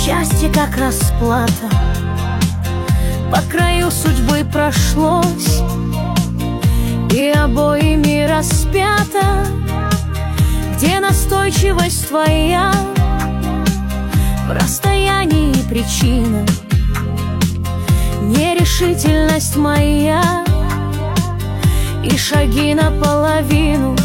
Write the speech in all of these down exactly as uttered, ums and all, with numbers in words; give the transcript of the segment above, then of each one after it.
Счастье как расплата по краю судьбы прошлось, и обоими распято, где настойчивость твоя в расстоянии причина, нерешительность моя и шаги наполовину.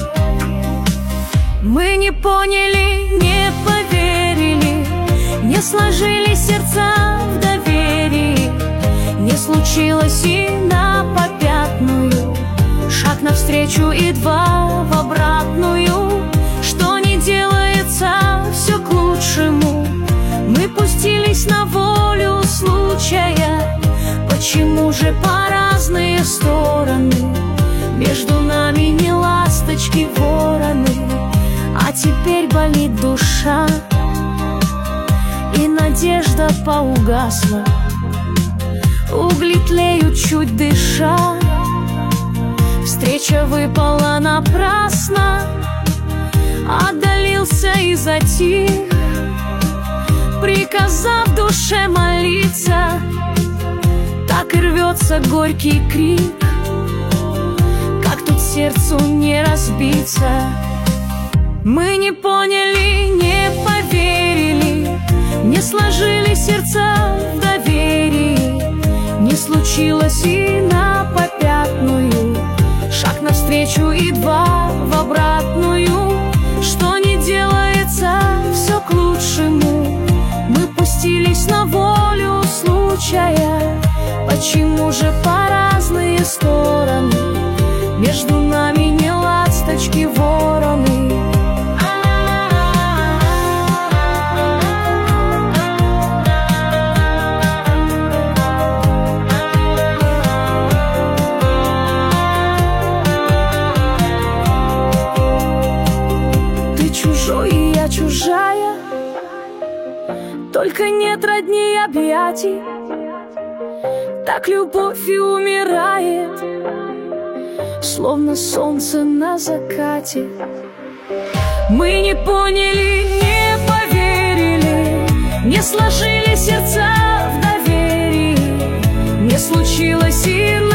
Мы не поняли, не поверили, не сложились сердца в доверии, не случилось и на попятную, шаг навстречу и два в обратную. Что не делается, все к лучшему. Мы пустились на волю случая. Почему же по разные стороны? Между нами не ласточки, вороны. А теперь болит душа, и надежда поугасла. Угли тлеют, чуть дыша. Встреча выпала напрасно. Отдалился и затих, приказав душе молиться. Так и рвется горький крик, как тут сердцу не разбиться. Мы не поняли, не поверили, не сложили сердца в доверии, не случилось и на попятную, шаг навстречу и два в обратную. Что не делается, все к лучшему. Мы пустились на волю случая. Почему же по разные стороны? Между нами не ласточки, вороны. И я чужая, только нет родни и объятий. Так любовь и умирает, словно солнце на закате. Мы не поняли, не поверили, не сложили сердца в доверии, не случилось и